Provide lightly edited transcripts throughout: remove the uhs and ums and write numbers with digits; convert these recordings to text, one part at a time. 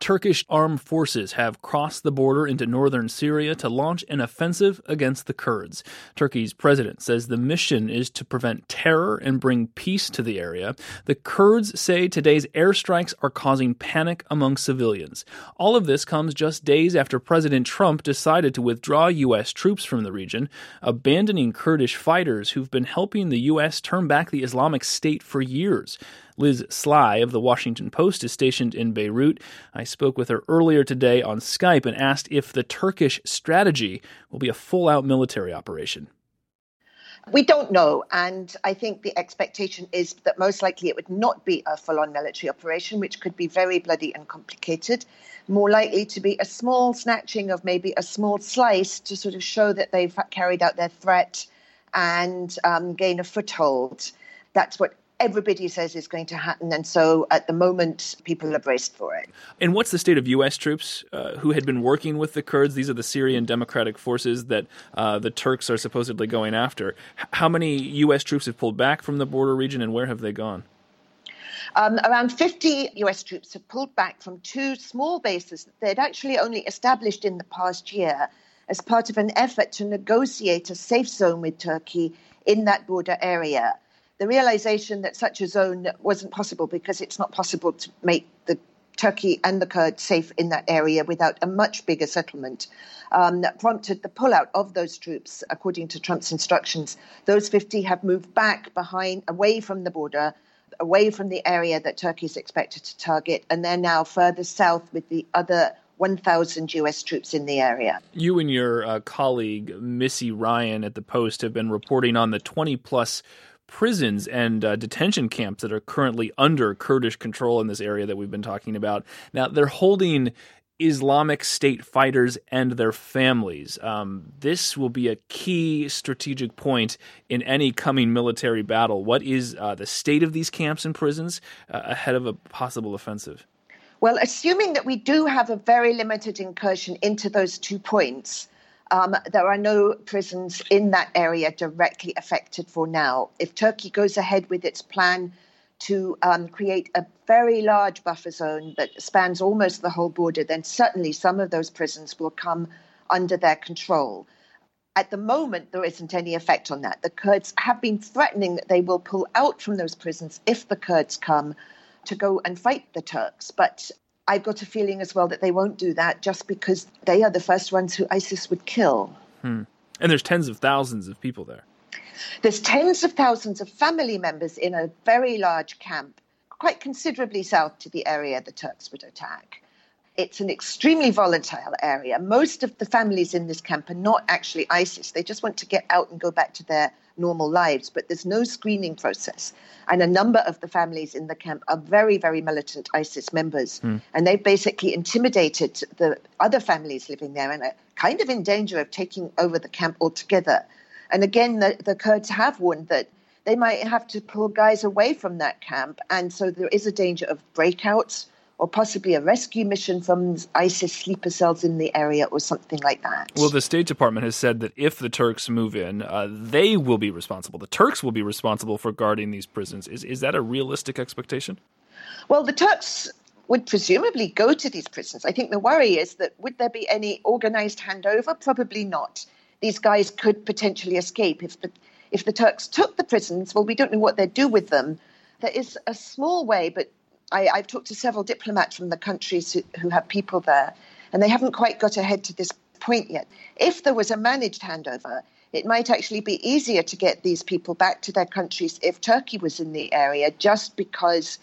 Turkish armed forces have crossed the border into northern Syria to launch an offensive against the Kurds. Turkey's president says the mission is to prevent terror and bring peace to the area. The Kurds say today's airstrikes are causing panic among civilians. All of this comes just days after President Trump decided to withdraw U.S. troops from the region, abandoning Kurdish fighters who've been helping the U.S. turn back the Islamic State for years. Liz Sly of The Washington Post is stationed in Beirut. I spoke with her earlier today on Skype and asked if the Turkish strategy will be a full-out military operation. We don't know, and I think the expectation is that most likely it would not be a full-on military operation, which could be very bloody and complicated, more likely to be a small snatching of maybe a small slice to sort of show that they've carried out their threat and gain a foothold. That's what everybody says is going to happen, and so at the moment, people are braced for it. And what's the state of U.S. troops who had been working with the Kurds? These are the Syrian Democratic Forces that the Turks are supposedly going after. How many U.S. troops have pulled back from the border region, and where have they gone? Around 50 U.S. troops have pulled back from two small bases that they'd actually only established in the past year as part of an effort to negotiate a safe zone with Turkey in that border area. The realization that such a zone wasn't possible because it's not possible to make the Turkey and the Kurds safe in that area without a much bigger settlement prompted the pullout of those troops, according to Trump's instructions. Those 50 have moved back away from the border, away from the area that Turkey is expected to target, and they're now further south with the other 1,000 U.S. troops in the area. You and your colleague, Missy Ryan at the Post, have been reporting on the 20-plus prisons and detention camps that are currently under Kurdish control in this area that we've been talking about. Now, they're holding Islamic State fighters and their families. This will be a key strategic point in any coming military battle. What is the state of these camps and prisons ahead of a possible offensive? Well, assuming that we do have a very limited incursion into those 2 points, there are no prisons in that area directly affected for now. If Turkey goes ahead with its plan to create a very large buffer zone that spans almost the whole border, then certainly some of those prisons will come under their control. At the moment, there isn't any effect on that. The Kurds have been threatening that they will pull out from those prisons if the Kurds come to go and fight the Turks. But I've got a feeling as well that they won't do that just because they are the first ones who ISIS would kill. And there's tens of thousands of people there. There's tens of thousands of family members in a very large camp, quite considerably south to the area the Turks would attack. It's an extremely volatile area. Most of the families in this camp are not actually ISIS. They just want to get out and go back to their normal lives, but there's no screening process. And a number of the families in the camp are very, very militant ISIS members. And they've basically intimidated the other families living there and are kind of in danger of taking over the camp altogether. And again, the Kurds have warned that they might have to pull guys away from that camp. And so there is a danger of breakouts or possibly a rescue mission from ISIS sleeper cells in the area or something like that. Well, the State Department has said that if the Turks move in, they will be responsible. The Turks will be responsible for guarding these prisons. Is that a realistic expectation? Well, the Turks would presumably go to these prisons. I think the worry is that would there be any organized handover? Probably not. These guys could potentially escape. If the Turks took the prisons, well, we don't know what they'd do with them. There is a small way, but I've talked to several diplomats from the countries who have people there, and they haven't quite got ahead to this point yet. If there was a managed handover, it might actually be easier to get these people back to their countries if Turkey was in the area, just because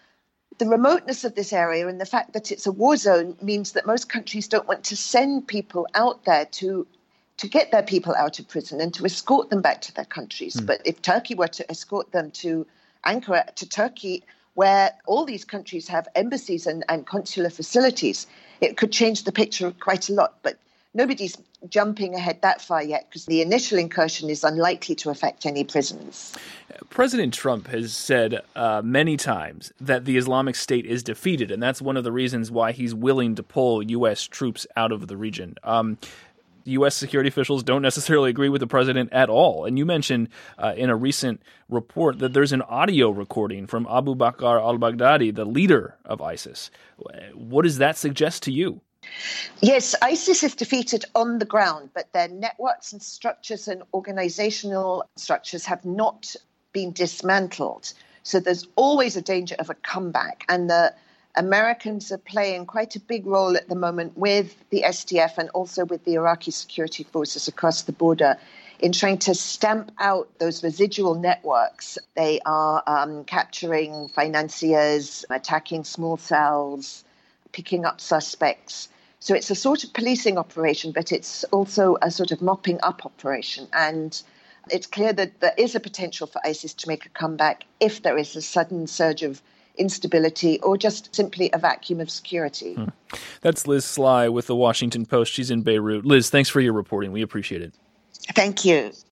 the remoteness of this area and the fact that it's a war zone means that most countries don't want to send people out there to get their people out of prison and to escort them back to their countries. But if Turkey were to escort them to Ankara, to Turkey, where all these countries have embassies and consular facilities, it could change the picture quite a lot. But nobody's jumping ahead that far yet because the initial incursion is unlikely to affect any prisons. President Trump has said many times that the Islamic State is defeated, and that's one of the reasons why he's willing to pull U.S. troops out of the region. U.S. security officials don't necessarily agree with the president at all. And you mentioned in a recent report that there's an audio recording from Abu Bakr al-Baghdadi, the leader of ISIS. What does that suggest to you? Yes, ISIS is defeated on the ground, but their networks and structures and organizational structures have not been dismantled. So there's always a danger of a comeback. And the Americans are playing quite a big role at the moment with the SDF and also with the Iraqi security forces across the border in trying to stamp out those residual networks. They are capturing financiers, attacking small cells, picking up suspects. So it's a sort of policing operation, but it's also a sort of mopping up operation. And it's clear that there is a potential for ISIS to make a comeback if there is a sudden surge of instability or just simply a vacuum of security. That's Liz Sly with The Washington Post. She's in Beirut. Liz, thanks for your reporting. We appreciate it. Thank you.